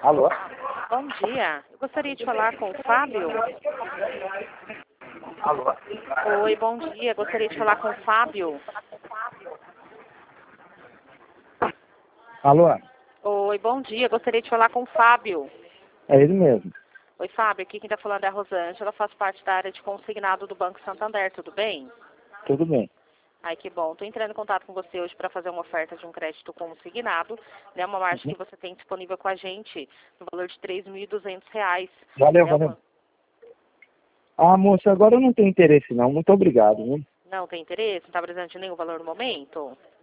Alô? Bom dia. Eu gostaria de falar com o Fábio. Alô? Oi, bom dia. Gostaria de falar com o Fábio. Alô? Oi, bom dia. Gostaria de falar com o Fábio. É ele mesmo. Oi, Fábio. Aqui quem está falando é a Rosângela. Faço parte da área de consignado do Banco Santander. Tudo bem? Tudo bem. Ai, que bom. Estou entrando em contato com você hoje para fazer uma oferta de um crédito consignado, né? Uma margem que você tem disponível com a gente no valor de R$ 3.200. Valeu, Né? valeu. Ah, moça, agora eu não tenho interesse não. Muito obrigado, viu? Não tem interesse? Não está presente nenhum valor no momento?